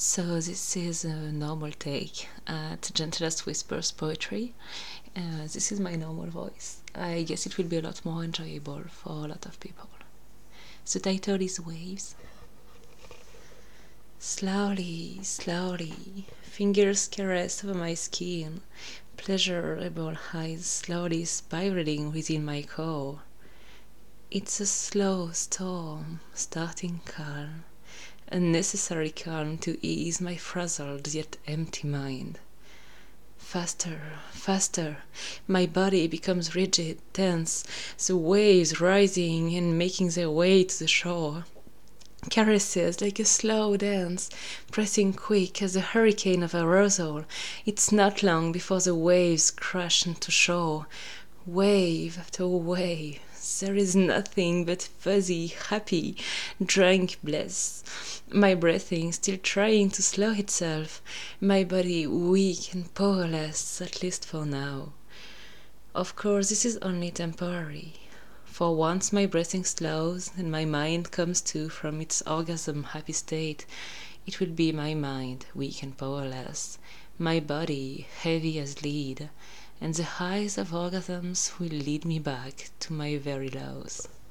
So this is a normal take at Gentlest Whispers Poetry. This is my normal voice. I guess it will be a lot more enjoyable for a lot of people. The title is Waves. Slowly, slowly, fingers caress over my skin, pleasurable highs slowly spiraling within my core. It's a slow storm, starting calm, a necessary calm to ease my frazzled yet empty mind. Faster, faster, my body becomes rigid, tense, the waves rising and making their way to the shore. Caresses like a slow dance, pressing quick as a hurricane of arousal. It's not long before the waves crash into shore. Wave after wave, there is nothing but fuzzy, happy, drunk bliss. My breathing still trying to slow itself, my body weak and powerless, at least for now. Of course, this is only temporary. For once my breathing slows and my mind comes to from its orgasm happy state, it will be my mind weak and powerless, my body heavy as lead, and the highs of orgasms will lead me back to my very lows.